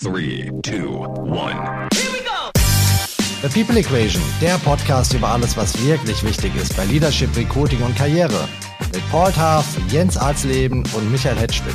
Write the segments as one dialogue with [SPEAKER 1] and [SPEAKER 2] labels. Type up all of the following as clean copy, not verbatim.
[SPEAKER 1] 3, 2, 1.
[SPEAKER 2] The People Equation, der Podcast über alles, was wirklich wichtig ist bei Leadership, Recruiting und Karriere. Mit Paul Taff, Jens Alsleben und Michael Hetschwin.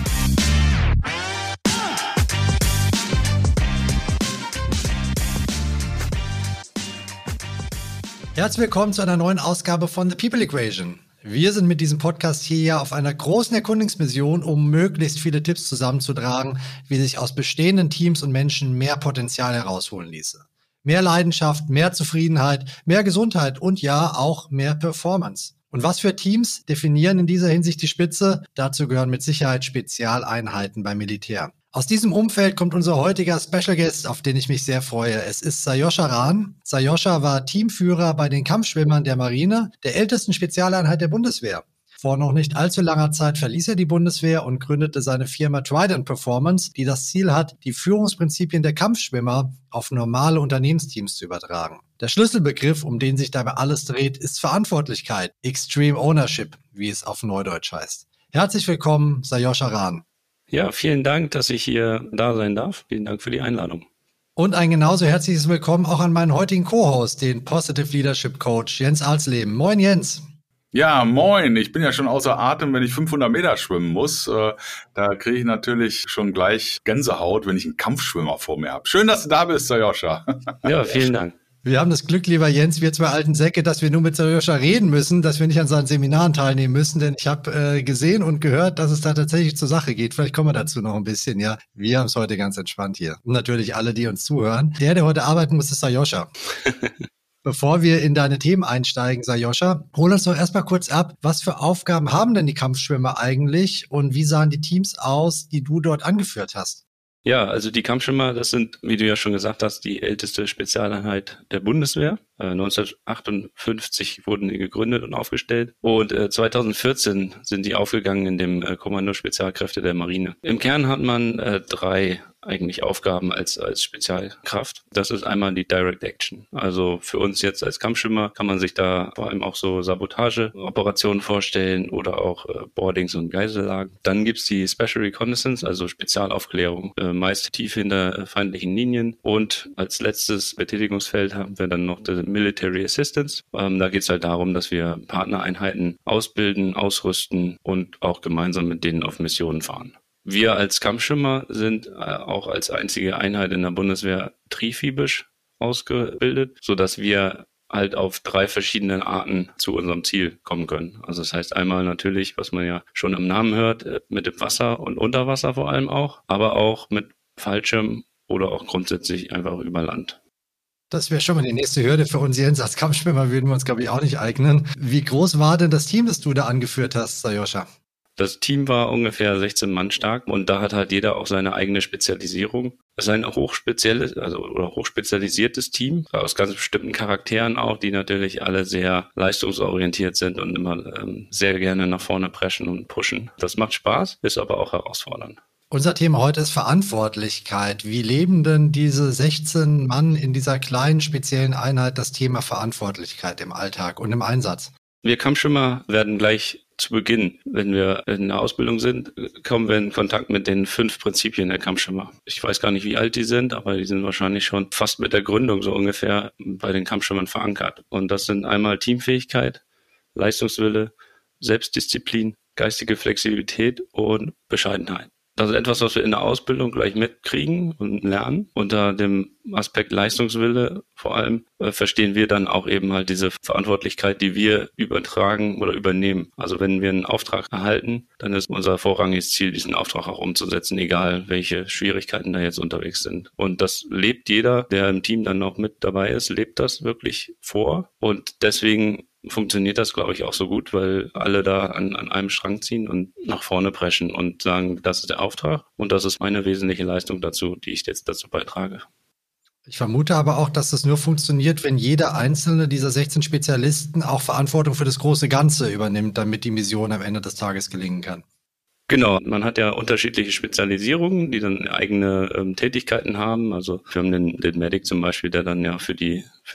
[SPEAKER 2] Herzlich willkommen zu einer neuen Ausgabe von The People Equation. Wir sind mit diesem Podcast hier ja auf einer großen Erkundungsmission, um möglichst viele Tipps zusammenzutragen, wie sich aus bestehenden Teams und Menschen mehr Potenzial herausholen ließe. Mehr Leidenschaft, mehr Zufriedenheit, mehr Gesundheit und ja, auch mehr Performance. Und was für Teams definieren in dieser Hinsicht die Spitze? Dazu gehören mit Sicherheit Spezialeinheiten beim Militär. Aus diesem Umfeld kommt unser heutiger Special Guest, auf den ich mich sehr freue. Es ist Sajoscha Rahn. Sajoscha war Teamführer bei den Kampfschwimmern der Marine, der ältesten Spezialeinheit der Bundeswehr. Vor noch nicht allzu langer Zeit verließ er die Bundeswehr und gründete seine Firma Trident Performance, die das Ziel hat, die Führungsprinzipien der Kampfschwimmer auf normale Unternehmensteams zu übertragen. Der Schlüsselbegriff, um den sich dabei alles dreht, ist Verantwortlichkeit, Extreme Ownership, wie es auf Neudeutsch heißt. Herzlich willkommen, Sajoscha Rahn.
[SPEAKER 3] Ja, vielen Dank, dass ich hier da sein darf. Vielen Dank für die Einladung.
[SPEAKER 2] Und ein genauso herzliches Willkommen auch an meinen heutigen Co-Host, den Positive Leadership Coach Jens Alsleben. Moin Jens.
[SPEAKER 4] Ja, moin. Ich bin ja schon außer Atem, wenn ich 500 Meter schwimmen muss. Da kriege ich natürlich schon gleich Gänsehaut, wenn ich einen Kampfschwimmer vor mir habe. Schön, dass du da bist, Sajoscha.
[SPEAKER 3] Ja, vielen Dank.
[SPEAKER 2] Wir haben das Glück, lieber Jens, wir zwei alten Säcke, dass wir nur mit Sajoscha reden müssen, dass wir nicht an seinen Seminaren teilnehmen müssen, denn ich habe gesehen und gehört, dass es da tatsächlich zur Sache geht. Vielleicht kommen wir dazu noch ein bisschen, ja. Wir haben es heute ganz entspannt hier. Und natürlich alle, die uns zuhören. Der heute arbeiten muss, ist Sajoscha. Bevor wir in deine Themen einsteigen, Sajoscha, hol uns doch erstmal kurz ab. Was für Aufgaben haben denn die Kampfschwimmer eigentlich und wie sahen die Teams aus, die du dort angeführt hast?
[SPEAKER 3] Ja, also die Kampfschwimmer, das sind, wie du ja schon gesagt hast, die älteste Spezialeinheit der Bundeswehr. 1958 wurden die gegründet und aufgestellt und 2014 sind die aufgegangen in dem Kommando Spezialkräfte der Marine. Im Kern hat man drei eigentlich Aufgaben als Spezialkraft. Das ist einmal die Direct Action. Also für uns jetzt als Kampfschwimmer kann man sich da vor allem auch so Sabotageoperationen vorstellen oder auch Boardings und Geisellagen. Dann gibt's die Special Reconnaissance, also Spezialaufklärung, meist tief hinter feindlichen Linien. Und als letztes Betätigungsfeld haben wir dann noch die Military Assistance. Da geht's halt darum, dass wir Partnereinheiten ausbilden, ausrüsten und auch gemeinsam mit denen auf Missionen fahren. Wir als Kampfschwimmer sind auch als einzige Einheit in der Bundeswehr triphybisch ausgebildet, sodass wir halt auf 3 verschiedene Arten zu unserem Ziel kommen können. Also das heißt einmal natürlich, was man ja schon im Namen hört, mit dem Wasser und unter Wasser vor allem auch, aber auch mit Fallschirm oder auch grundsätzlich einfach über Land.
[SPEAKER 2] Das wäre schon mal die nächste Hürde für uns, Jens. Als Kampfschwimmer würden wir uns, glaube ich, auch nicht eignen. Wie groß war denn das Team, das du da angeführt hast, Sajoscha?
[SPEAKER 3] Das Team war ungefähr 16 Mann stark und da hat halt jeder auch seine eigene Spezialisierung. Es ist ein hochspezialisiertes Team aus ganz bestimmten Charakteren auch, die natürlich alle sehr leistungsorientiert sind und immer sehr gerne nach vorne preschen und pushen. Das macht Spaß, ist aber auch herausfordernd.
[SPEAKER 2] Unser Thema heute ist Verantwortlichkeit. Wie leben denn diese 16 Mann in dieser kleinen speziellen Einheit das Thema Verantwortlichkeit im Alltag und im Einsatz?
[SPEAKER 3] Wir Kampfschwimmer werden gleich zu Beginn, wenn wir in der Ausbildung sind, kommen wir in Kontakt mit den 5 Prinzipien der Kampfschwimmer. Ich weiß gar nicht, wie alt die sind, aber die sind wahrscheinlich schon fast mit der Gründung so ungefähr bei den Kampfschwimmern verankert. Und das sind einmal Teamfähigkeit, Leistungswille, Selbstdisziplin, geistige Flexibilität und Bescheidenheit. Das ist etwas, was wir in der Ausbildung gleich mitkriegen und lernen. Unter dem Aspekt Leistungswille vor allem verstehen wir dann auch eben halt diese Verantwortlichkeit, die wir übertragen oder übernehmen. Also wenn wir einen Auftrag erhalten, dann ist unser vorrangiges Ziel, diesen Auftrag auch umzusetzen, egal welche Schwierigkeiten da jetzt unterwegs sind. Und das lebt jeder, der im Team dann noch mit dabei ist, lebt das wirklich vor. Und deswegen funktioniert das, glaube ich, auch so gut, weil alle da an einem Strang ziehen und nach vorne preschen und sagen, das ist der Auftrag und das ist meine wesentliche Leistung dazu, die ich jetzt dazu beitrage.
[SPEAKER 2] Ich vermute aber auch, dass das nur funktioniert, wenn jeder einzelne dieser 16 Spezialisten auch Verantwortung für das große Ganze übernimmt, damit die Mission am Ende des Tages gelingen kann.
[SPEAKER 3] Genau, man hat ja unterschiedliche Spezialisierungen, die dann eigene Tätigkeiten haben. Also wir haben den Medic zum Beispiel, der dann ja für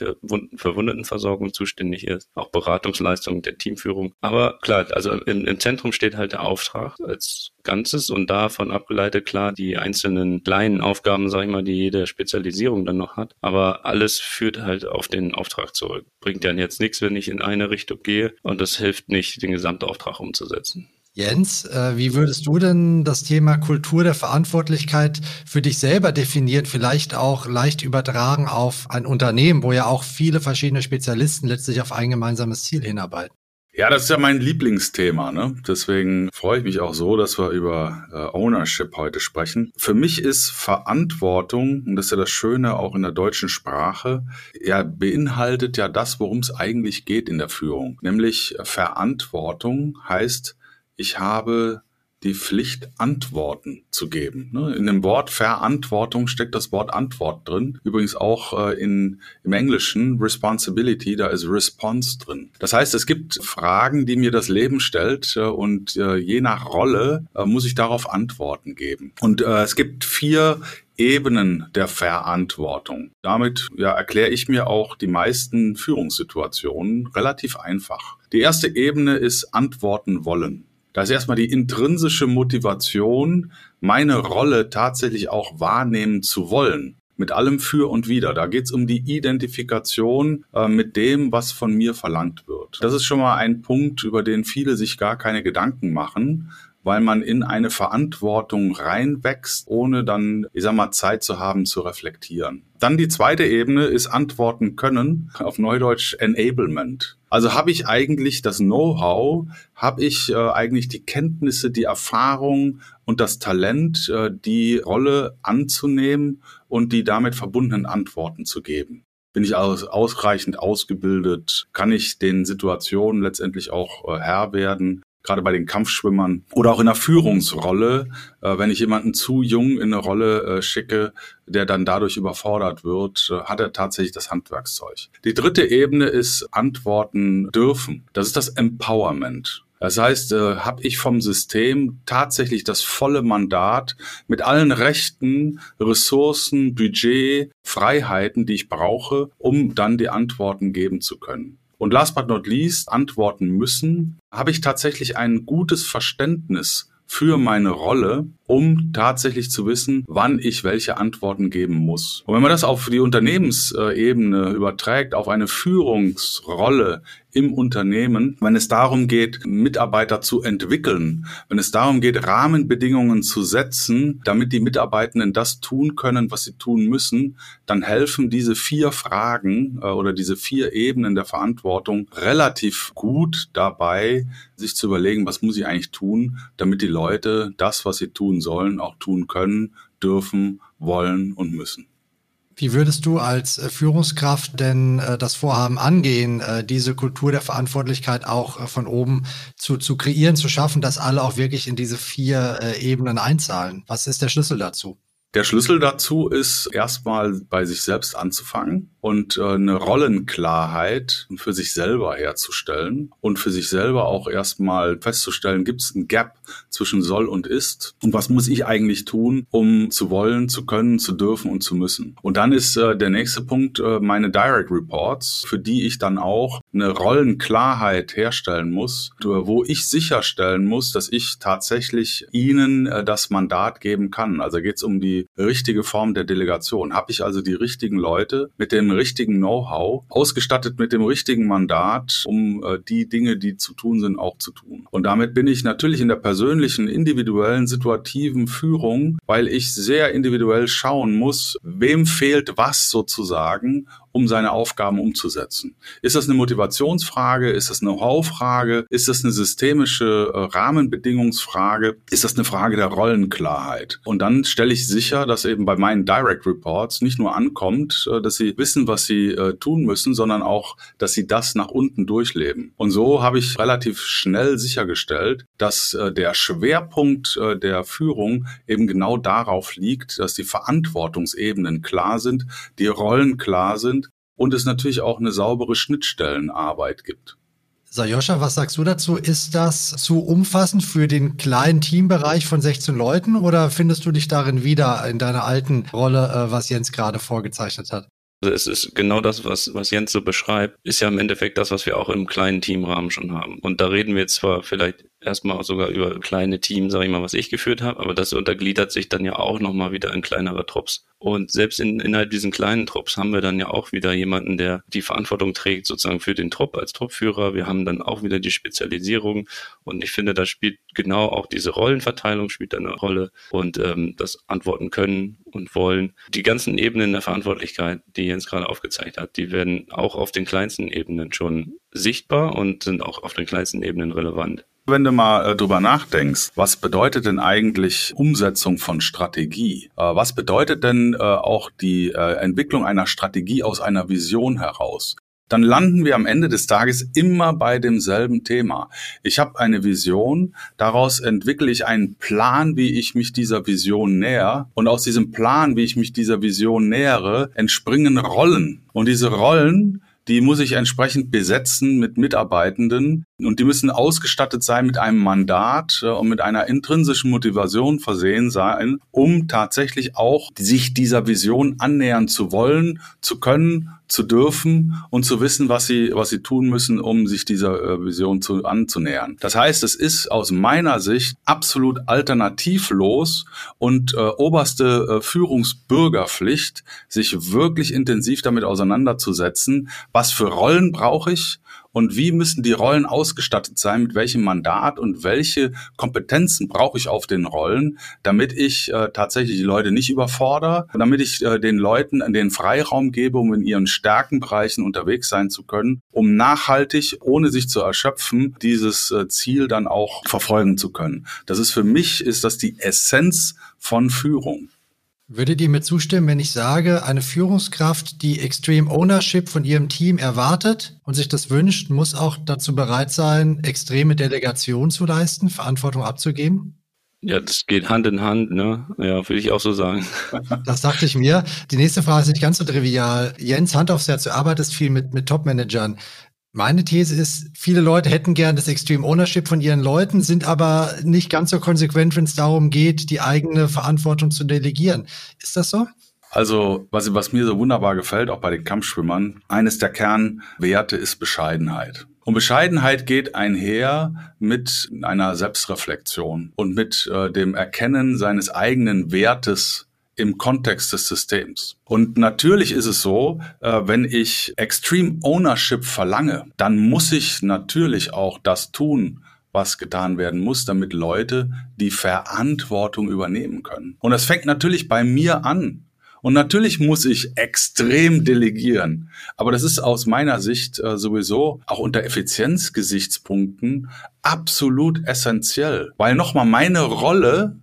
[SPEAKER 3] Verwundetenversorgung zuständig ist, auch Beratungsleistungen der Teamführung. Aber klar, also im Zentrum steht halt der Auftrag als Ganzes und davon abgeleitet klar die einzelnen kleinen Aufgaben, sag ich mal, die jede Spezialisierung dann noch hat. Aber alles führt halt auf den Auftrag zurück. Bringt dann jetzt nichts, wenn ich in eine Richtung gehe und das hilft nicht, den Gesamtauftrag umzusetzen.
[SPEAKER 2] Jens, wie würdest du denn das Thema Kultur der Verantwortlichkeit für dich selber definieren, vielleicht auch leicht übertragen auf ein Unternehmen, wo ja auch viele verschiedene Spezialisten letztlich auf ein gemeinsames Ziel hinarbeiten?
[SPEAKER 4] Ja, das ist ja mein Lieblingsthema, ne? Deswegen freue ich mich auch so, dass wir über Ownership heute sprechen. Für mich ist Verantwortung, und das ist ja das Schöne auch in der deutschen Sprache, ja, beinhaltet ja das, worum es eigentlich geht in der Führung. Nämlich Verantwortung heißt, ich habe die Pflicht, Antworten zu geben. In dem Wort Verantwortung steckt das Wort Antwort drin. Übrigens auch im Englischen Responsibility, da ist Response drin. Das heißt, es gibt Fragen, die mir das Leben stellt und je nach Rolle muss ich darauf Antworten geben. Und es gibt 4 Ebenen der Verantwortung. Damit erkläre ich mir auch die meisten Führungssituationen relativ einfach. Die erste Ebene ist Antworten wollen. Da ist erstmal die intrinsische Motivation, meine Rolle tatsächlich auch wahrnehmen zu wollen. Mit allem Für und Wider. Da geht es um die Identifikation mit dem, was von mir verlangt wird. Das ist schon mal ein Punkt, über den viele sich gar keine Gedanken machen, weil man in eine Verantwortung reinwächst, ohne dann, Zeit zu haben, zu reflektieren. Dann die zweite Ebene ist Antworten können, auf Neudeutsch Enablement. Also habe ich eigentlich das Know-how, habe ich eigentlich die Kenntnisse, die Erfahrung und das Talent, die Rolle anzunehmen und die damit verbundenen Antworten zu geben. Bin ich ausreichend ausgebildet? Kann ich den Situationen letztendlich auch Herr werden? Gerade bei den Kampfschwimmern oder auch in der Führungsrolle, wenn ich jemanden zu jung in eine Rolle schicke, der dann dadurch überfordert wird, hat er tatsächlich das Handwerkszeug. Die dritte Ebene ist Antworten dürfen. Das ist das Empowerment. Das heißt, habe ich vom System tatsächlich das volle Mandat mit allen Rechten, Ressourcen, Budget, Freiheiten, die ich brauche, um dann die Antworten geben zu können. Und last but not least, antworten müssen, habe ich tatsächlich ein gutes Verständnis für meine Rolle, um tatsächlich zu wissen, wann ich welche Antworten geben muss. Und wenn man das auf die Unternehmensebene überträgt, auf eine Führungsrolle im Unternehmen, wenn es darum geht, Mitarbeiter zu entwickeln, wenn es darum geht, Rahmenbedingungen zu setzen, damit die Mitarbeitenden das tun können, was sie tun müssen, dann helfen diese 4 Fragen oder diese 4 Ebenen der Verantwortung relativ gut dabei, sich zu überlegen, was muss ich eigentlich tun, damit die Leute das, was sie tun sollen, auch tun können, dürfen, wollen und müssen.
[SPEAKER 2] Wie würdest du als Führungskraft denn das Vorhaben angehen, diese Kultur der Verantwortlichkeit auch von oben zu kreieren, zu schaffen, dass alle auch wirklich in diese 4 Ebenen einzahlen? Was ist der Schlüssel dazu?
[SPEAKER 4] Der Schlüssel dazu ist, erstmal bei sich selbst anzufangen und eine Rollenklarheit für sich selber herzustellen und für sich selber auch erstmal festzustellen, gibt es einen Gap zwischen soll und ist und was muss ich eigentlich tun, um zu wollen, zu können, zu dürfen und zu müssen. Und dann ist der nächste Punkt meine Direct Reports, für die ich dann auch eine Rollenklarheit herstellen muss, wo ich sicherstellen muss, dass ich tatsächlich ihnen das Mandat geben kann. Also geht es um die richtige Form der Delegation. Habe ich also die richtigen Leute mit dem richtigen Know-how, ausgestattet mit dem richtigen Mandat, um die Dinge, die zu tun sind, auch zu tun. Und damit bin ich natürlich in der persönlichen, individuellen, situativen Führung, weil ich sehr individuell schauen muss, wem fehlt was sozusagen, um seine Aufgaben umzusetzen. Ist das eine Motivationsfrage? Ist das eine Know-how-Frage? Ist das eine systemische Rahmenbedingungsfrage? Ist das eine Frage der Rollenklarheit? Und dann stelle ich sicher, dass eben bei meinen Direct Reports nicht nur ankommt, dass sie wissen, was sie tun müssen, sondern auch, dass sie das nach unten durchleben. Und so habe ich relativ schnell sichergestellt, dass der Schwerpunkt der Führung eben genau darauf liegt, dass die Verantwortungsebenen klar sind, die Rollen klar sind, und es natürlich auch eine saubere Schnittstellenarbeit gibt.
[SPEAKER 2] Sajoscha, was sagst du dazu? Ist das zu umfassend für den kleinen Teambereich von 16 Leuten oder findest du dich darin wieder in deiner alten Rolle, was Jens gerade vorgezeichnet hat?
[SPEAKER 3] Also es ist genau das, was Jens so beschreibt, ist ja im Endeffekt das, was wir auch im kleinen Teamrahmen schon haben. Und da reden wir jetzt zwar vielleicht erstmal sogar über kleine Teams, sage ich mal, was ich geführt habe, aber das untergliedert sich dann ja auch nochmal wieder in kleinere Trupps. Und selbst innerhalb diesen kleinen Trupps haben wir dann ja auch wieder jemanden, der die Verantwortung trägt sozusagen für den Trupp als Truppführer. Wir haben dann auch wieder die Spezialisierung und ich finde, da spielt genau auch diese Rollenverteilung spielt eine Rolle und das Antworten können und wollen. Die ganzen Ebenen der Verantwortlichkeit, die Jens gerade aufgezeigt hat, die werden auch auf den kleinsten Ebenen schon sichtbar und sind auch auf den kleinsten Ebenen relevant.
[SPEAKER 4] Wenn du mal drüber nachdenkst, was bedeutet denn eigentlich Umsetzung von Strategie? Was bedeutet denn auch die Entwicklung einer Strategie aus einer Vision heraus? Dann landen wir am Ende des Tages immer bei demselben Thema. Ich habe eine Vision, daraus entwickle ich einen Plan, wie ich mich dieser Vision nähere. Und aus diesem Plan, wie ich mich dieser Vision nähere, entspringen Rollen. Und diese Rollen, die muss ich entsprechend besetzen mit Mitarbeitenden und die müssen ausgestattet sein mit einem Mandat und mit einer intrinsischen Motivation versehen sein, um tatsächlich auch sich dieser Vision annähern zu wollen, zu können, zu dürfen und zu wissen, was sie tun müssen, um sich dieser Vision anzunähern. Das heißt, es ist aus meiner Sicht absolut alternativlos und oberste Führungsbürgerpflicht, sich wirklich intensiv damit auseinanderzusetzen, was für Rollen brauche ich und wie müssen die Rollen ausgestattet sein, mit welchem Mandat und welche Kompetenzen brauche ich auf den Rollen, damit ich tatsächlich die Leute nicht überfordere, damit ich den Leuten den Freiraum gebe, um in ihren Stärkenbereichen unterwegs sein zu können, um nachhaltig, ohne sich zu erschöpfen, dieses Ziel dann auch verfolgen zu können. Das ist für mich, ist das die Essenz von Führung.
[SPEAKER 2] Würdet ihr mir zustimmen, wenn ich sage, eine Führungskraft, die Extreme Ownership von ihrem Team erwartet und sich das wünscht, muss auch dazu bereit sein, extreme Delegation zu leisten, Verantwortung abzugeben?
[SPEAKER 3] Ja, das geht Hand in Hand, ne? Ja, würde ich auch so sagen.
[SPEAKER 2] Das dachte ich mir. Die nächste Frage ist nicht ganz so trivial. Jens, Hand aufs Herz, du arbeitest viel mit Top-Managern. Meine These ist, viele Leute hätten gern das Extreme Ownership von ihren Leuten, sind aber nicht ganz so konsequent, wenn es darum geht, die eigene Verantwortung zu delegieren. Ist das so?
[SPEAKER 4] Also, was mir so wunderbar gefällt, auch bei den Kampfschwimmern, eines der Kernwerte ist Bescheidenheit. Und Bescheidenheit geht einher mit einer Selbstreflexion und mit dem Erkennen seines eigenen Wertes im Kontext des Systems. Und natürlich ist es so, wenn ich Extreme Ownership verlange, dann muss ich natürlich auch das tun, was getan werden muss, damit Leute die Verantwortung übernehmen können. Und das fängt natürlich bei mir an. Und natürlich muss ich extrem delegieren. Aber das ist aus meiner Sicht sowieso auch unter Effizienzgesichtspunkten absolut essentiell. Weil nochmal meine Rolle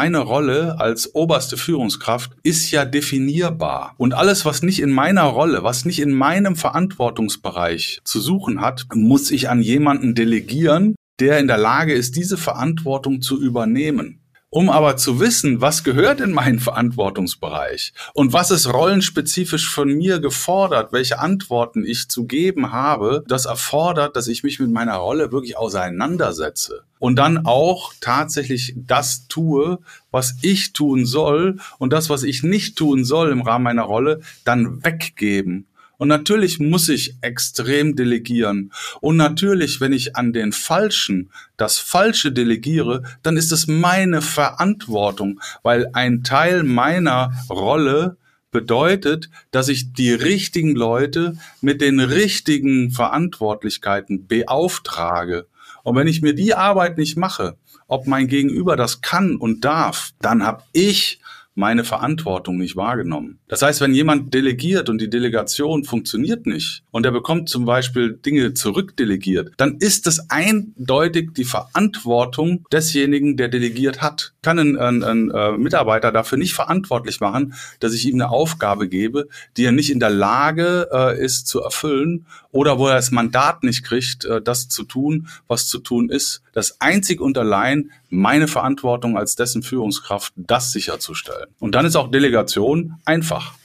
[SPEAKER 4] als oberste Führungskraft ist ja definierbar. Und alles, was nicht in meiner Rolle, was nicht in meinem Verantwortungsbereich zu suchen hat, muss ich an jemanden delegieren, der in der Lage ist, diese Verantwortung zu übernehmen. Um aber zu wissen, was gehört in meinen Verantwortungsbereich und was ist rollenspezifisch von mir gefordert, welche Antworten ich zu geben habe, das erfordert, dass ich mich mit meiner Rolle wirklich auseinandersetze und dann auch tatsächlich das tue, was ich tun soll und das, was ich nicht tun soll im Rahmen meiner Rolle, dann weggeben. Und natürlich muss ich extrem delegieren. Und natürlich, wenn ich an den Falschen das Falsche delegiere, dann ist es meine Verantwortung, weil ein Teil meiner Rolle bedeutet, dass ich die richtigen Leute mit den richtigen Verantwortlichkeiten beauftrage. Und wenn ich mir die Arbeit nicht mache, ob mein Gegenüber das kann und darf, dann habe ich meine Verantwortung nicht wahrgenommen. Das heißt, wenn jemand delegiert und die Delegation funktioniert nicht und er bekommt zum Beispiel Dinge zurückdelegiert, dann ist es eindeutig die Verantwortung desjenigen, der delegiert hat. Kann ein Mitarbeiter dafür nicht verantwortlich machen, dass ich ihm eine Aufgabe gebe, die er nicht in der Lage ist zu erfüllen oder wo er das Mandat nicht kriegt, das zu tun, was zu tun ist. Das einzig und allein meine Verantwortung als dessen Führungskraft, das sicherzustellen. Und dann ist auch Delegation einfach.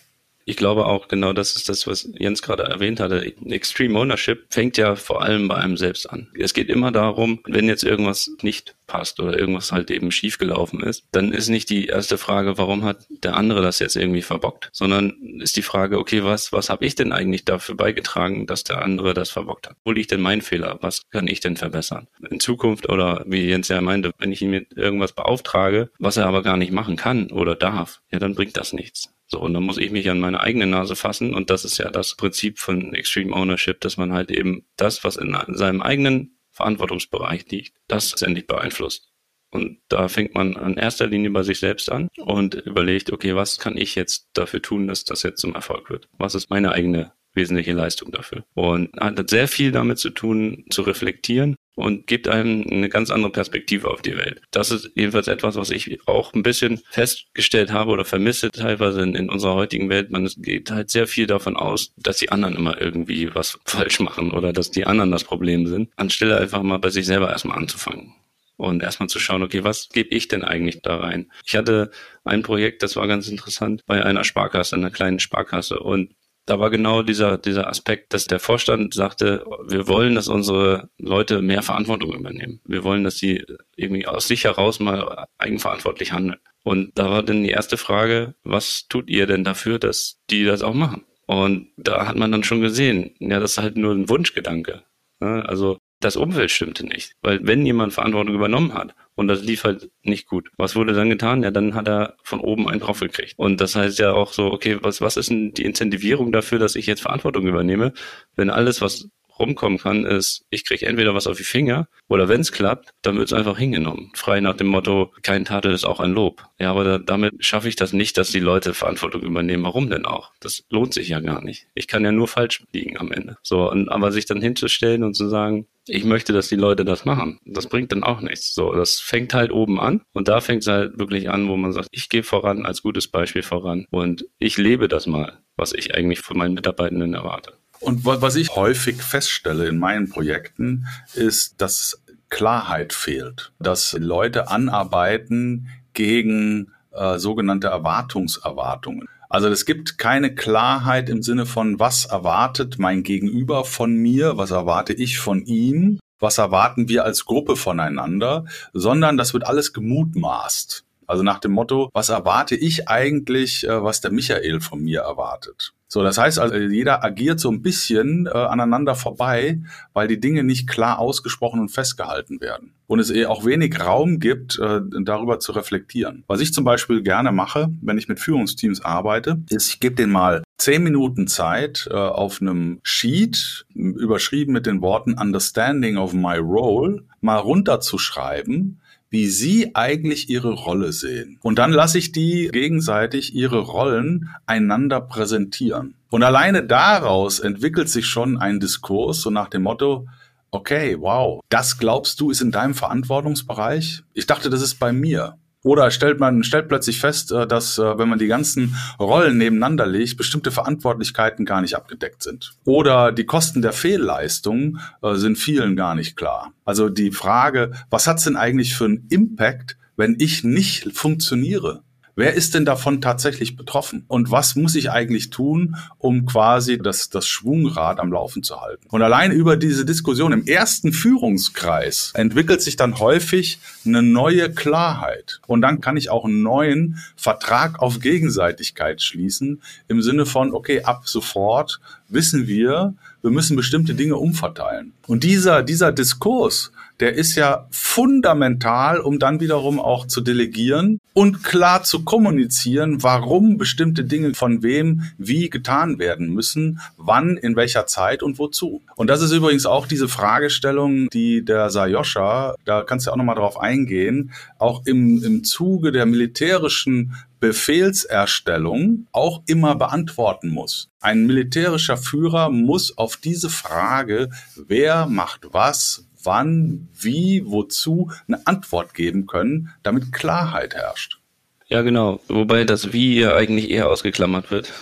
[SPEAKER 3] Ich glaube auch, genau das ist das, was Jens gerade erwähnt hatte. Extreme Ownership fängt ja vor allem bei einem selbst an. Es geht immer darum, wenn jetzt irgendwas nicht passt oder irgendwas halt eben schiefgelaufen ist, dann ist nicht die erste Frage, warum hat der andere das jetzt irgendwie verbockt, sondern ist die Frage, okay, was habe ich denn eigentlich dafür beigetragen, dass der andere das verbockt hat? Wo liegt denn mein Fehler? Was kann ich denn verbessern? In Zukunft oder wie Jens ja meinte, wenn ich ihn mit irgendwas beauftrage, was er aber gar nicht machen kann oder darf, ja, dann bringt das nichts. So, und dann muss ich mich an meine eigene Nase fassen und das ist ja das Prinzip von Extreme Ownership, dass man halt eben das, was in seinem eigenen Verantwortungsbereich liegt, das letztendlich beeinflusst. Und da fängt man in erster Linie bei sich selbst an und überlegt, okay, was kann ich jetzt dafür tun, dass das jetzt zum Erfolg wird? Was ist meine eigene wesentliche Leistung dafür? Und hat sehr viel damit zu tun, zu reflektieren und gibt einem eine ganz andere Perspektive auf die Welt. Das ist jedenfalls etwas, was ich auch ein bisschen festgestellt habe oder vermisse teilweise in unserer heutigen Welt. Man geht halt sehr viel davon aus, dass die anderen immer irgendwie was falsch machen oder dass die anderen das Problem sind, anstelle einfach mal bei sich selber erstmal anzufangen. Und erstmal zu schauen, okay, was gebe ich denn eigentlich da rein? Ich hatte ein Projekt, das war ganz interessant, bei einer Sparkasse, einer kleinen Sparkasse. Und da war genau dieser Aspekt, dass der Vorstand sagte, wir wollen, dass unsere Leute mehr Verantwortung übernehmen. Wir wollen, dass sie irgendwie aus sich heraus mal eigenverantwortlich handeln. Und da war dann die erste Frage, was tut ihr denn dafür, dass die das auch machen? Und da hat man dann schon gesehen, ja, das ist halt nur ein Wunschgedanke. Also das Umfeld stimmte nicht. Weil wenn jemand Verantwortung übernommen hat und das lief halt nicht gut, was wurde dann getan? Ja, dann hat er von oben einen drauf gekriegt. Und das heißt ja auch so, okay, was ist denn die Incentivierung dafür, dass ich jetzt Verantwortung übernehme, wenn alles, was rumkommen kann, ist, ich kriege entweder was auf die Finger oder wenn es klappt, dann wird es einfach hingenommen. Frei nach dem Motto, kein Tadel ist auch ein Lob. Ja, aber damit schaffe ich das nicht, dass die Leute Verantwortung übernehmen. Warum denn auch? Das lohnt sich ja gar nicht. Ich kann ja nur falsch liegen am Ende. So, aber sich dann hinzustellen und zu sagen, ich möchte, dass die Leute das machen, das bringt dann auch nichts. So, das fängt halt oben an und da fängt es halt wirklich an, wo man sagt, ich gehe voran, als gutes Beispiel voran und ich lebe das mal, was ich eigentlich von meinen Mitarbeitenden erwarte.
[SPEAKER 4] Und was ich häufig feststelle in meinen Projekten, ist, dass Klarheit fehlt. Dass Leute anarbeiten gegen sogenannte Erwartungen. Also es gibt keine Klarheit im Sinne von, was erwartet mein Gegenüber von mir, was erwarte ich von ihm, was erwarten wir als Gruppe voneinander, sondern das wird alles gemutmaßt. Also nach dem Motto, was erwarte ich eigentlich, was der Michael von mir erwartet? So, das heißt also, jeder agiert so ein bisschen aneinander vorbei, weil die Dinge nicht klar ausgesprochen und festgehalten werden. Und es auch wenig Raum gibt, darüber zu reflektieren. Was ich zum Beispiel gerne mache, wenn ich mit Führungsteams arbeite, ist, ich gebe denen mal 10 Minuten Zeit auf einem Sheet, überschrieben mit den Worten Understanding of my role, mal runterzuschreiben, wie sie eigentlich ihre Rolle sehen. Und dann lasse ich die gegenseitig ihre Rollen einander präsentieren. Und alleine daraus entwickelt sich schon ein Diskurs, so nach dem Motto, okay, wow, das glaubst du ist in deinem Verantwortungsbereich? Ich dachte, das ist bei mir. Oder stellt plötzlich fest, dass, wenn man die ganzen Rollen nebeneinander legt, bestimmte Verantwortlichkeiten gar nicht abgedeckt sind. Oder die Kosten der Fehlleistung sind vielen gar nicht klar. Also die Frage, was hat's denn eigentlich für einen Impact, wenn ich nicht funktioniere? Wer ist denn davon tatsächlich betroffen? Und was muss ich eigentlich tun, um quasi das Schwungrad am Laufen zu halten? Und allein über diese Diskussion im ersten Führungskreis entwickelt sich dann häufig eine neue Klarheit. Und dann kann ich auch einen neuen Vertrag auf Gegenseitigkeit schließen, im Sinne von, okay, ab sofort wissen wir müssen bestimmte Dinge umverteilen. Und dieser Diskurs, der ist ja fundamental, um dann wiederum auch zu delegieren und klar zu kommunizieren, warum bestimmte Dinge von wem wie getan werden müssen, wann, in welcher Zeit und wozu. Und das ist übrigens auch diese Fragestellung, die der Sajoscha, da kannst du auch nochmal drauf eingehen, auch im Zuge der militärischen Befehlserstellung auch immer beantworten muss. Ein militärischer Führer muss auf diese Frage, wer macht was, wann, wie, wozu, eine Antwort geben können, damit Klarheit herrscht.
[SPEAKER 3] Ja, genau. Wobei das Wie ja eigentlich eher ausgeklammert wird,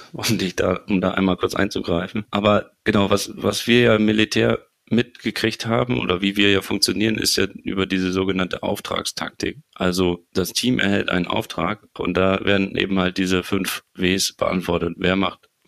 [SPEAKER 3] um da einmal kurz einzugreifen. Aber genau, was wir ja im Militär mitgekriegt haben oder wie wir ja funktionieren, ist ja über diese sogenannte Auftragstaktik. Also das Team erhält einen Auftrag und da werden eben halt diese 5 Ws beantwortet. Wer macht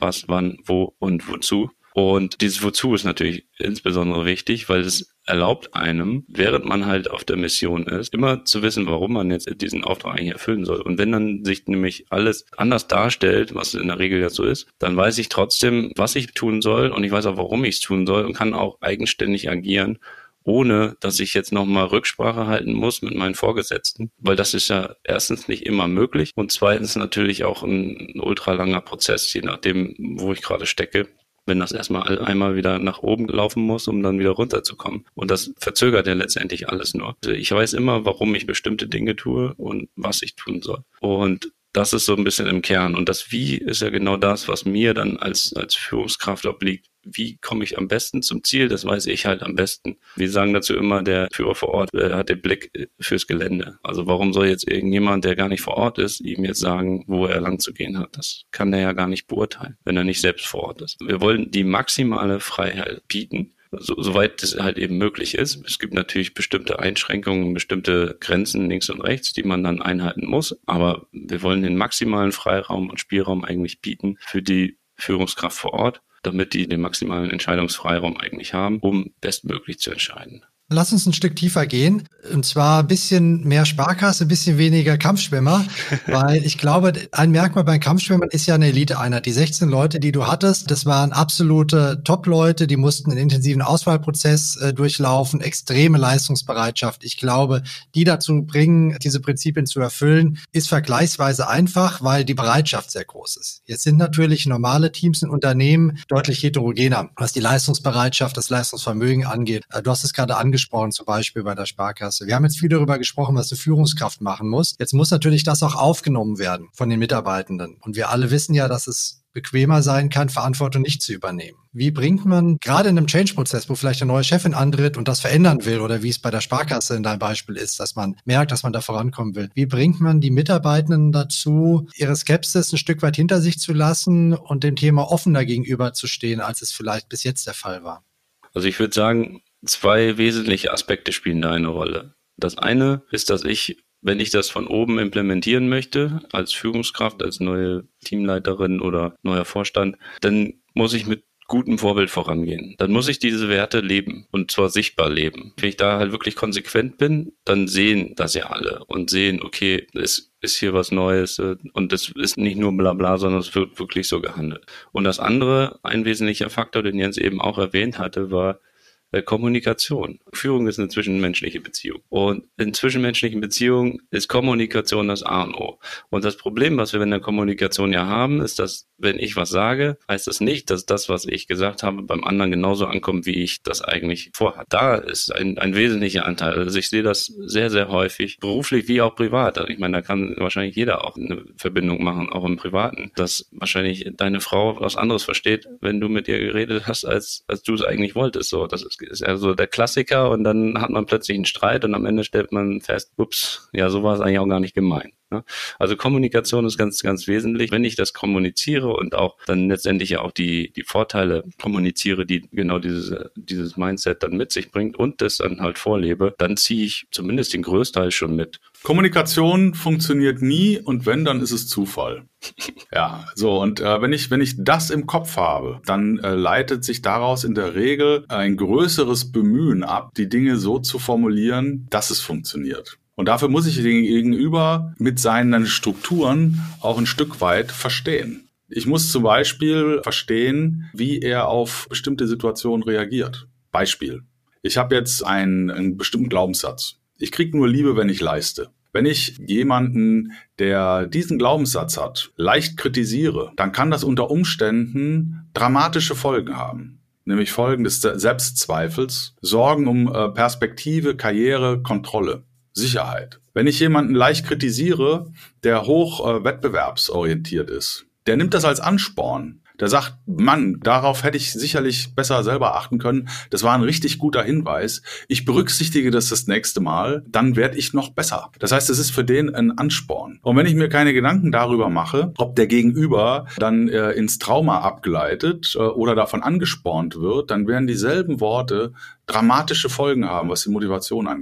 [SPEAKER 3] was, wann, wo und wozu. Und dieses Wozu ist natürlich insbesondere wichtig, weil es erlaubt einem, während man halt auf der Mission ist, immer zu wissen, warum man jetzt diesen Auftrag eigentlich erfüllen soll. Und wenn dann sich nämlich alles anders darstellt, was in der Regel ja so ist, dann weiß ich trotzdem, was ich tun soll und ich weiß auch, warum ich es tun soll und kann auch eigenständig agieren, ohne dass ich jetzt nochmal Rücksprache halten muss mit meinen Vorgesetzten, weil das ist ja erstens nicht immer möglich und zweitens natürlich auch ein ultralanger Prozess, je nachdem, wo ich gerade stecke, wenn das erstmal einmal wieder nach oben laufen muss, um dann wieder runterzukommen. Und das verzögert ja letztendlich alles nur. Also ich weiß immer, warum ich bestimmte Dinge tue und was ich tun soll. Und das ist so ein bisschen im Kern. Und das Wie ist ja genau das, was mir dann als Führungskraft obliegt. Wie komme ich am besten zum Ziel? Das weiß ich halt am besten. Wir sagen dazu immer, der Führer vor Ort hat den Blick fürs Gelände. Also warum soll jetzt irgendjemand, der gar nicht vor Ort ist, ihm jetzt sagen, wo er lang zu gehen hat? Das kann der ja gar nicht beurteilen, wenn er nicht selbst vor Ort ist. Wir wollen die maximale Freiheit bieten, soweit es halt eben möglich ist. Es gibt natürlich bestimmte Einschränkungen, bestimmte Grenzen links und rechts, die man dann einhalten muss. Aber wir wollen den maximalen Freiraum und Spielraum eigentlich bieten für die Führungskraft vor Ort, damit die den maximalen Entscheidungsfreiraum eigentlich haben, um bestmöglich zu entscheiden.
[SPEAKER 2] Lass uns ein Stück tiefer gehen, und zwar ein bisschen mehr Sparkasse, ein bisschen weniger Kampfschwimmer, weil ich glaube, ein Merkmal bei Kampfschwimmern ist ja eine Eliteeinheit. Die 16 Leute, die du hattest, das waren absolute Top-Leute, die mussten einen intensiven Auswahlprozess durchlaufen, extreme Leistungsbereitschaft. Ich glaube, die dazu bringen, diese Prinzipien zu erfüllen, ist vergleichsweise einfach, weil die Bereitschaft sehr groß ist. Jetzt sind natürlich normale Teams in Unternehmen deutlich heterogener, was die Leistungsbereitschaft, das Leistungsvermögen angeht. Du hast es gerade angesprochen, zum Beispiel bei der Sparkasse. Wir haben jetzt viel darüber gesprochen, was eine Führungskraft machen muss. Jetzt muss natürlich das auch aufgenommen werden von den Mitarbeitenden. Und wir alle wissen ja, dass es bequemer sein kann, Verantwortung nicht zu übernehmen. Wie bringt man gerade in einem Change-Prozess, wo vielleicht eine neue Chefin antritt und das verändern will, oder wie es bei der Sparkasse in deinem Beispiel ist, dass man merkt, dass man da vorankommen will, wie bringt man die Mitarbeitenden dazu, ihre Skepsis ein Stück weit hinter sich zu lassen und dem Thema offener gegenüberzustehen, als es vielleicht bis jetzt der Fall war?
[SPEAKER 3] Also ich würde sagen, 2 wesentliche Aspekte spielen da eine Rolle. Das eine ist, dass wenn ich das von oben implementieren möchte, als Führungskraft, als neue Teamleiterin oder neuer Vorstand, dann muss ich mit gutem Vorbild vorangehen. Dann muss ich diese Werte leben und zwar sichtbar leben. Wenn ich da halt wirklich konsequent bin, dann sehen das ja alle und sehen, okay, es ist hier was Neues und es ist nicht nur Blabla, sondern es wird wirklich so gehandelt. Und das andere, ein wesentlicher Faktor, den Jens eben auch erwähnt hatte, war Kommunikation. Führung ist eine zwischenmenschliche Beziehung. Und in zwischenmenschlichen Beziehungen ist Kommunikation das A und O. Und das Problem, was wir in der Kommunikation ja haben, ist, dass wenn ich was sage, heißt das nicht, dass das, was ich gesagt habe, beim anderen genauso ankommt, wie ich das eigentlich vorhatte. Da ist ein wesentlicher Anteil. Also ich sehe das sehr, sehr häufig, beruflich wie auch privat. Also ich meine, da kann wahrscheinlich jeder auch eine Verbindung machen, auch im Privaten, dass wahrscheinlich deine Frau was anderes versteht, wenn du mit ihr geredet hast, als du es eigentlich wolltest. So, das ist ja so der Klassiker und dann hat man plötzlich einen Streit und am Ende stellt man fest, ups, ja, so war es eigentlich auch gar nicht gemeint. Ne? Also Kommunikation ist ganz, ganz wesentlich. Wenn ich das kommuniziere und auch dann letztendlich ja auch die Vorteile kommuniziere, die genau dieses Mindset dann mit sich bringt und das dann halt vorlebe, dann ziehe ich zumindest den Größteil schon mit.
[SPEAKER 4] Kommunikation funktioniert nie und wenn, dann ist es Zufall. Ja, so und wenn ich das im Kopf habe, dann leitet sich daraus in der Regel ein größeres Bemühen ab, die Dinge so zu formulieren, dass es funktioniert. Und dafür muss ich den Gegenüber mit seinen Strukturen auch ein Stück weit verstehen. Ich muss zum Beispiel verstehen, wie er auf bestimmte Situationen reagiert. Beispiel. Ich habe jetzt einen bestimmten Glaubenssatz. Ich kriege nur Liebe, wenn ich leiste. Wenn ich jemanden, der diesen Glaubenssatz hat, leicht kritisiere, dann kann das unter Umständen dramatische Folgen haben. Nämlich Folgen des Selbstzweifels, Sorgen um Perspektive, Karriere, Kontrolle, Sicherheit. Wenn ich jemanden leicht kritisiere, der hoch wettbewerbsorientiert ist, der nimmt das als Ansporn. Der sagt, Mann, darauf hätte ich sicherlich besser selber achten können. Das war ein richtig guter Hinweis. Ich berücksichtige das nächste Mal, dann werde ich noch besser. Das heißt, es ist für den ein Ansporn. Und wenn ich mir keine Gedanken darüber mache, ob der Gegenüber dann ins Trauma abgleitet oder davon angespornt wird, dann werden dieselben Worte dramatische Folgen haben, was die Motivation angeht.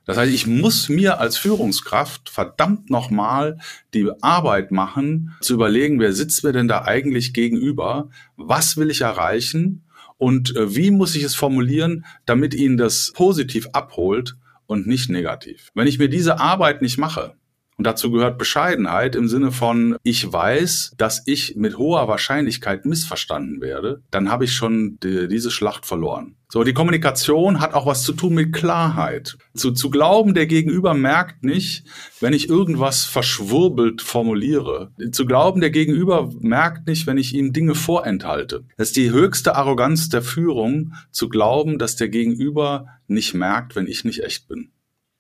[SPEAKER 4] Das heißt, ich muss mir als Führungskraft verdammt nochmal die Arbeit machen, zu überlegen, wer sitzt mir denn da eigentlich gegenüber, was will ich erreichen und wie muss ich es formulieren, damit ihn das positiv abholt und nicht negativ. Wenn ich mir diese Arbeit nicht mache, und dazu gehört Bescheidenheit im Sinne von, ich weiß, dass ich mit hoher Wahrscheinlichkeit missverstanden werde, dann habe ich schon diese Schlacht verloren. So, die Kommunikation hat auch was zu tun mit Klarheit. Zu glauben, der Gegenüber merkt nicht, wenn ich irgendwas verschwurbelt formuliere. Zu glauben, der Gegenüber merkt nicht, wenn ich ihm Dinge vorenthalte. Das ist die höchste Arroganz der Führung, zu glauben, dass der Gegenüber nicht merkt, wenn ich nicht echt bin.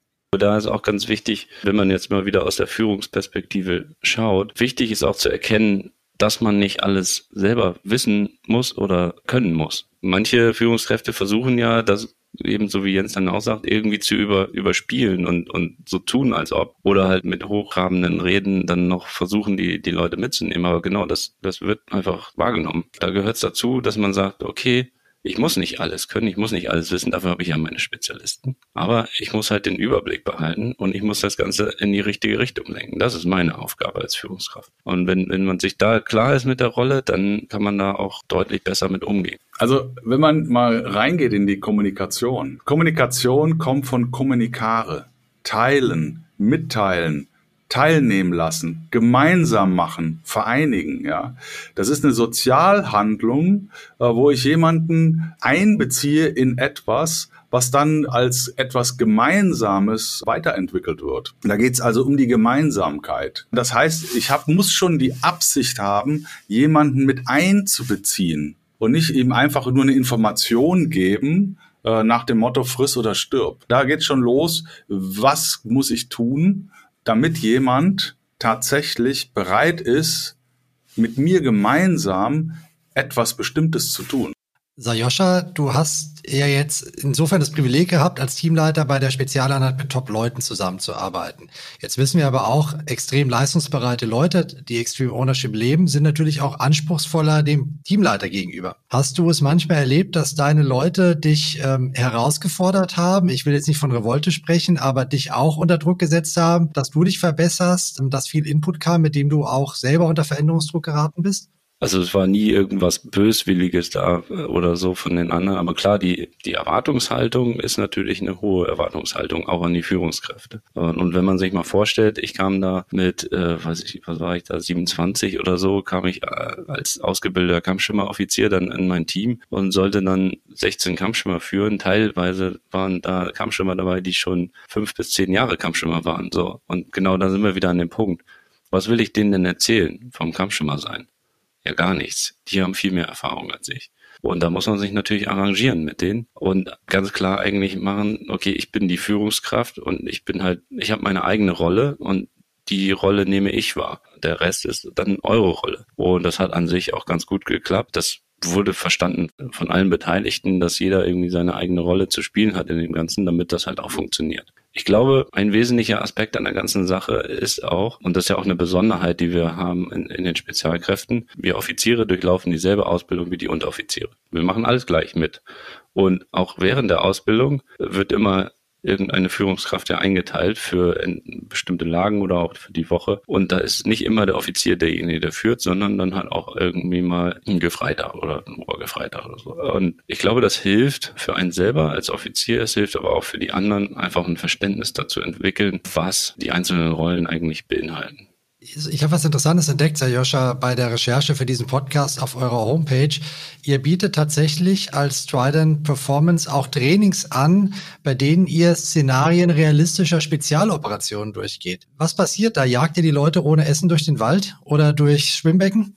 [SPEAKER 3] Da ist auch ganz wichtig, wenn man jetzt mal wieder aus der Führungsperspektive schaut, wichtig ist auch zu erkennen, dass man nicht alles selber wissen muss oder können muss. Manche Führungskräfte versuchen ja, das ebenso wie Jens dann auch sagt, irgendwie zu überspielen und so tun, als ob. Oder halt mit hochtrabenden Reden dann noch versuchen, die Leute mitzunehmen. Aber genau, das wird einfach wahrgenommen. Da gehört es dazu, dass man sagt, okay, ich muss nicht alles können, ich muss nicht alles wissen, dafür habe ich ja meine Spezialisten. Aber ich muss halt den Überblick behalten und ich muss das Ganze in die richtige Richtung lenken. Das ist meine Aufgabe als Führungskraft. Und wenn man sich da klar ist mit der Rolle, dann kann man da auch deutlich besser mit umgehen.
[SPEAKER 4] Also wenn man mal reingeht in die Kommunikation. Kommunikation kommt von Kommunikare, teilen, mitteilen, teilnehmen lassen, gemeinsam machen, vereinigen. Ja, das ist eine Sozialhandlung, wo ich jemanden einbeziehe in etwas, was dann als etwas Gemeinsames weiterentwickelt wird. Da geht es also um die Gemeinsamkeit. Das heißt, ich muss schon die Absicht haben, jemanden mit einzubeziehen und nicht ihm einfach nur eine Information geben, nach dem Motto friss oder stirb. Da geht's schon los. Was muss ich tun, damit jemand tatsächlich bereit ist, mit mir gemeinsam etwas Bestimmtes zu tun?
[SPEAKER 2] Sajoscha, du hast ja jetzt insofern das Privileg gehabt, als Teamleiter bei der Spezialeinheit mit Top-Leuten zusammenzuarbeiten. Jetzt wissen wir aber auch, extrem leistungsbereite Leute, die Extreme Ownership leben, sind natürlich auch anspruchsvoller dem Teamleiter gegenüber. Hast du es manchmal erlebt, dass deine Leute dich herausgefordert haben? Ich will jetzt nicht von Revolte sprechen, aber dich auch unter Druck gesetzt haben, dass du dich verbesserst, dass viel Input kam, mit dem du auch selber unter Veränderungsdruck geraten bist?
[SPEAKER 3] Also es war nie irgendwas Böswilliges da oder so von den anderen. Aber klar, die Erwartungshaltung ist natürlich eine hohe Erwartungshaltung, auch an die Führungskräfte. Und wenn man sich mal vorstellt, ich kam da mit, was war ich da, 27 oder so, kam ich als ausgebildeter Kampfschwimmeroffizier dann in mein Team und sollte dann 16 Kampfschwimmer führen. Teilweise waren da Kampfschwimmer dabei, die schon 5 bis 10 Jahre Kampfschwimmer waren. So. Und genau da sind wir wieder an dem Punkt. Was will ich denen denn erzählen vom Kampfschwimmer sein? Ja, gar nichts. Die haben viel mehr Erfahrung als ich. Und da muss man sich natürlich arrangieren mit denen und ganz klar eigentlich machen, okay, ich bin die Führungskraft und ich habe meine eigene Rolle und die Rolle nehme ich wahr. Der Rest ist dann eure Rolle. Und das hat an sich auch ganz gut geklappt. Das wurde verstanden von allen Beteiligten, dass jeder irgendwie seine eigene Rolle zu spielen hat in dem Ganzen, damit das halt auch funktioniert. Ich glaube, ein wesentlicher Aspekt an der ganzen Sache ist auch, und das ist ja auch eine Besonderheit, die wir haben in den Spezialkräften, wir Offiziere durchlaufen dieselbe Ausbildung wie die Unteroffiziere. Wir machen alles gleich mit. Und auch während der Ausbildung wird immer irgendeine Führungskraft ja eingeteilt für bestimmte Lagen oder auch für die Woche. Und da ist nicht immer der Offizier derjenige, der führt, sondern dann halt auch irgendwie mal ein Gefreiter oder ein Obergefreiter oder so. Und ich glaube, das hilft für einen selber als Offizier, es hilft aber auch für die anderen, einfach ein Verständnis dazu entwickeln, was die einzelnen Rollen eigentlich beinhalten.
[SPEAKER 2] Ich habe was Interessantes entdeckt, Sajoscha, bei der Recherche für diesen Podcast auf eurer Homepage. Ihr bietet tatsächlich als Trident Performance auch Trainings an, bei denen ihr Szenarien realistischer Spezialoperationen durchgeht. Was passiert da? Jagt ihr die Leute ohne Essen durch den Wald oder durch Schwimmbecken?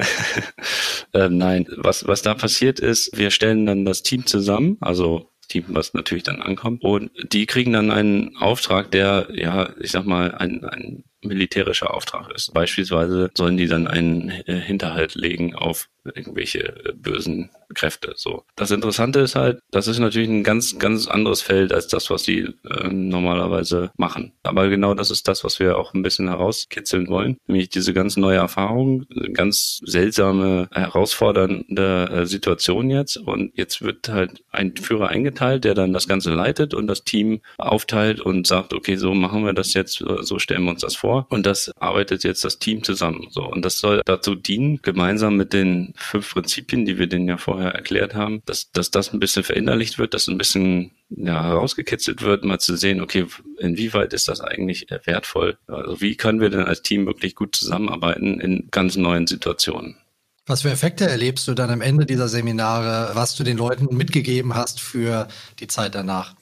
[SPEAKER 3] Nein, was da passiert ist, wir stellen dann das Team zusammen, also Team, was natürlich dann ankommt, und die kriegen dann einen Auftrag, der, ja, ich sag mal, ein militärischer Auftrag ist. Beispielsweise sollen die dann einen Hinterhalt legen auf irgendwelche bösen Kräfte. So. Das Interessante ist halt, das ist natürlich ein ganz, ganz anderes Feld als das, was die normalerweise machen. Aber genau das ist das, was wir auch ein bisschen herauskitzeln wollen. Nämlich diese ganz neue Erfahrung, ganz seltsame, herausfordernde Situation jetzt. Und jetzt wird halt ein Führer eingeteilt, der dann das Ganze leitet und das Team aufteilt und sagt, okay, so machen wir das jetzt, so stellen wir uns das vor. Und das arbeitet jetzt das Team zusammen. So. Und das soll dazu dienen, gemeinsam mit den 5 Prinzipien, die wir denen ja vorher erklärt haben, dass das ein bisschen verinnerlicht wird, dass ein bisschen herausgekitzelt wird, mal zu sehen, okay, inwieweit ist das eigentlich wertvoll? Also wie können wir denn als Team wirklich gut zusammenarbeiten in ganz neuen Situationen?
[SPEAKER 2] Was für Effekte erlebst du dann am Ende dieser Seminare, was du den Leuten mitgegeben hast für die Zeit danach?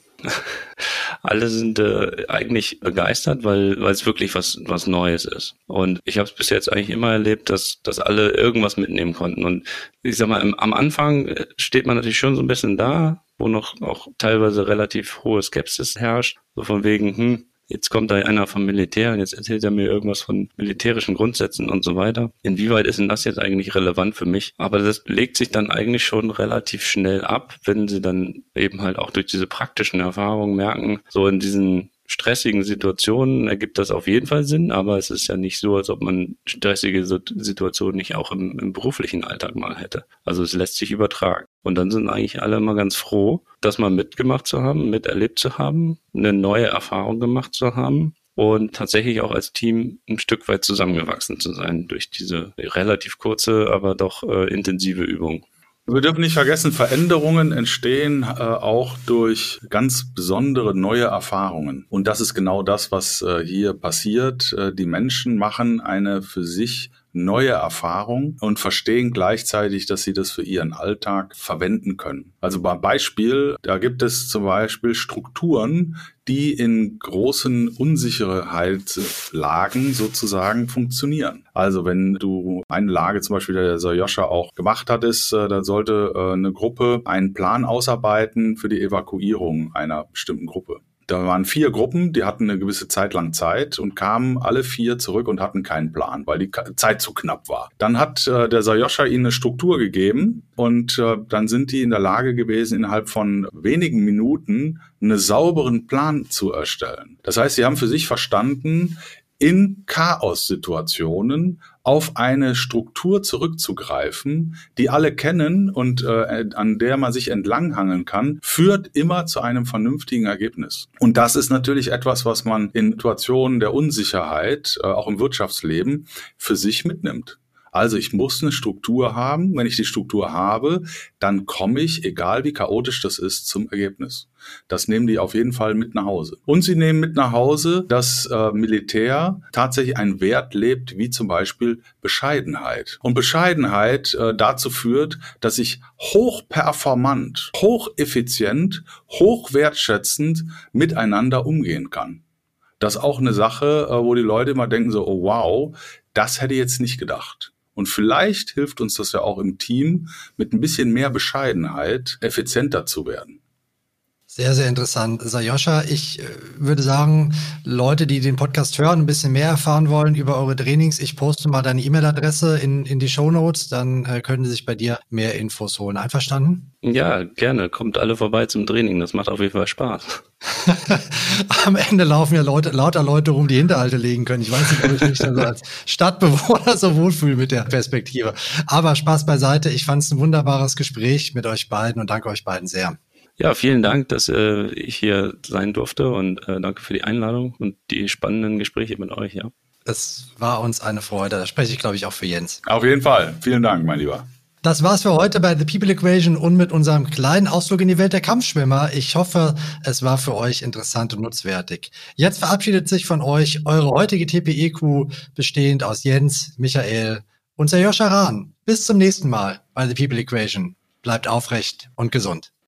[SPEAKER 3] Alle sind eigentlich begeistert, weil es wirklich was Neues ist. Und ich habe es bis jetzt eigentlich immer erlebt, dass alle irgendwas mitnehmen konnten. Und ich sag mal, am Anfang steht man natürlich schon so ein bisschen da, wo noch auch teilweise relativ hohe Skepsis herrscht. So von wegen, jetzt kommt da einer vom Militär und jetzt erzählt er mir irgendwas von militärischen Grundsätzen und so weiter. Inwieweit ist denn das jetzt eigentlich relevant für mich? Aber das legt sich dann eigentlich schon relativ schnell ab, wenn sie dann eben halt auch durch diese praktischen Erfahrungen merken, so in diesen stressigen Situationen ergibt das auf jeden Fall Sinn, aber es ist ja nicht so, als ob man stressige Situationen nicht auch im beruflichen Alltag mal hätte. Also es lässt sich übertragen. Und dann sind eigentlich alle immer ganz froh, das mal mitgemacht zu haben, miterlebt zu haben, eine neue Erfahrung gemacht zu haben und tatsächlich auch als Team ein Stück weit zusammengewachsen zu sein durch diese relativ kurze, aber doch intensive Übung.
[SPEAKER 4] Wir dürfen nicht vergessen, Veränderungen entstehen auch durch ganz besondere neue Erfahrungen. Und das ist genau das, was hier passiert. Die Menschen machen eine für sich neue Erfahrung und verstehen gleichzeitig, dass sie das für ihren Alltag verwenden können. Also beim Beispiel, da gibt es zum Beispiel Strukturen, die in großen Unsicherheitslagen sozusagen funktionieren. Also wenn du eine Lage, zum Beispiel der Saljoscha auch gemacht hat, ist, da sollte eine Gruppe einen Plan ausarbeiten für die Evakuierung einer bestimmten Gruppe. Da waren 4 Gruppen, die hatten eine gewisse Zeit lang Zeit und kamen alle 4 zurück und hatten keinen Plan, weil die Zeit zu knapp war. Dann hat der Saljoscha ihnen eine Struktur gegeben und dann sind die in der Lage gewesen, innerhalb von wenigen Minuten einen sauberen Plan zu erstellen. Das heißt, sie haben für sich verstanden, in Chaos-Situationen auf eine Struktur zurückzugreifen, die alle kennen und an der man sich entlanghangeln kann, führt immer zu einem vernünftigen Ergebnis. Und das ist natürlich etwas, was man in Situationen der Unsicherheit, auch im Wirtschaftsleben, für sich mitnimmt. Also ich muss eine Struktur haben. Wenn ich die Struktur habe, dann komme ich, egal wie chaotisch das ist, zum Ergebnis. Das nehmen die auf jeden Fall mit nach Hause. Und sie nehmen mit nach Hause, dass Militär tatsächlich einen Wert lebt, wie zum Beispiel Bescheidenheit. Und Bescheidenheit dazu führt, dass ich hochperformant, hocheffizient, hochwertschätzend miteinander umgehen kann. Das ist auch eine Sache, wo die Leute immer denken so, oh wow, das hätte ich jetzt nicht gedacht. Und vielleicht hilft uns das ja auch im Team, mit ein bisschen mehr Bescheidenheit effizienter zu werden.
[SPEAKER 2] Sehr, sehr interessant. Saljoscha, ich würde sagen, Leute, die den Podcast hören, ein bisschen mehr erfahren wollen über eure Trainings, ich poste mal deine E-Mail-Adresse in die Shownotes, dann können sie sich bei dir mehr Infos holen. Einverstanden?
[SPEAKER 3] Ja, gerne. Kommt alle vorbei zum Training. Das macht auf jeden Fall Spaß.
[SPEAKER 2] Am Ende laufen ja lauter Leute rum, die Hinterhalte legen können. Ich weiß nicht, ob ich mich dann so als Stadtbewohner so wohlfühle mit der Perspektive. Aber Spaß beiseite. Ich fand es ein wunderbares Gespräch mit euch beiden und danke euch beiden sehr.
[SPEAKER 3] Ja, vielen Dank, dass ich hier sein durfte und danke für die Einladung und die spannenden Gespräche mit euch. Ja.
[SPEAKER 2] Es war uns eine Freude. Da spreche ich, glaube ich, auch für Jens.
[SPEAKER 4] Auf jeden Fall. Vielen Dank, mein Lieber.
[SPEAKER 2] Das war's für heute bei The People Equation und mit unserem kleinen Ausflug in die Welt der Kampfschwimmer. Ich hoffe, es war für euch interessant und nutzwertig. Jetzt verabschiedet sich von euch eure heutige TPE-Crew, bestehend aus Jens, Michael und Saljoscha Rahn. Bis zum nächsten Mal bei The People Equation. Bleibt aufrecht und gesund.